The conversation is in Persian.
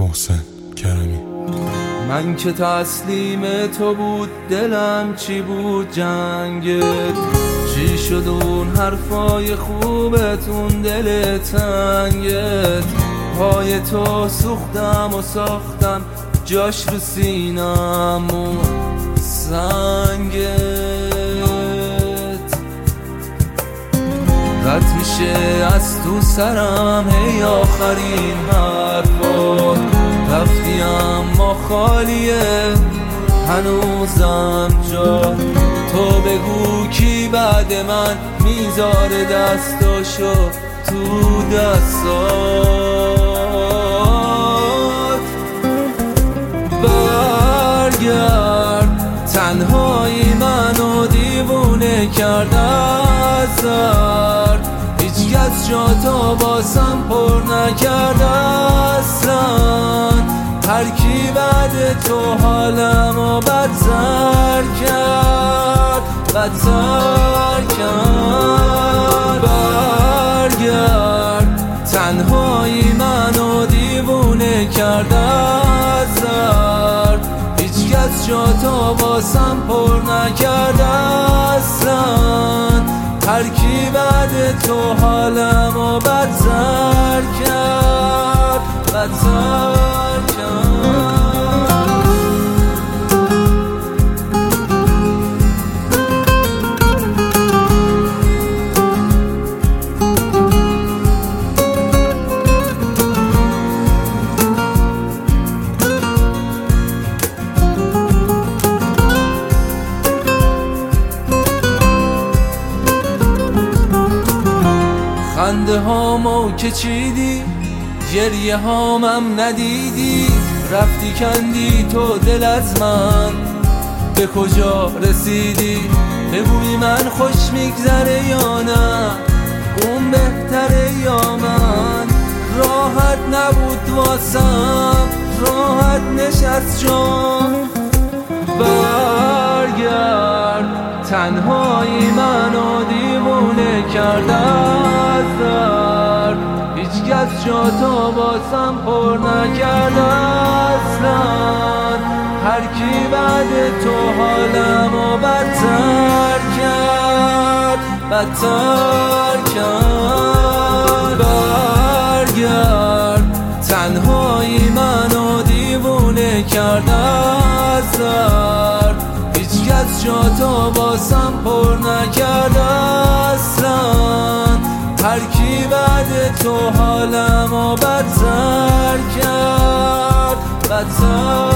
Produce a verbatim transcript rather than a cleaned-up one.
محسن کرمی. من که تسلیم تو بود دلم چی بود جنگت، چی شد اون حرفای خوبت اون دل تنگت. پای تو سوختم و ساختم جاش رو سینم و سنگت. رد میشه از تو سرم هی آخرین حرفا، رفتی اما خالیه هنوزم جا. تو بگو کی بعد من میذاره دستاشو تو دستات. برگرد تنهایی منو دیوونه کرده از درد، هیچ کس جا تا باسم پر نکرده اصلا. هر کی بعد تو حالمو بدتر کرد بدتر کرد. برگرد تنهایی منو دیوونه کرده از درد، هیچ کس جا تا باسم پر نکرده اصلا. هر کی بعد تو حالمو بدتر کرد بدتر کرد. خنده هامو که چیدی گریه هامم ندیدی، رفتی کندی تو دل از من به کجا رسیدی. بگوی من خوش میگذره یا نه اون بهتره یا من. راحت نبود واسم راحت نشست جان. برگرد تنهایی منو دیوونه کرده از درد، هیچ کس جا تا باسم پر نکرده اصلا. هر کی بعد تو حالمو بدتر کرد بدتر کرد. برگرد تنهایی منو دیوونه کرده از درد، هیچ کس جا تا باسم پر نکرده اصلا. هر کی بعد تو حالمو بدتر کرد بدتر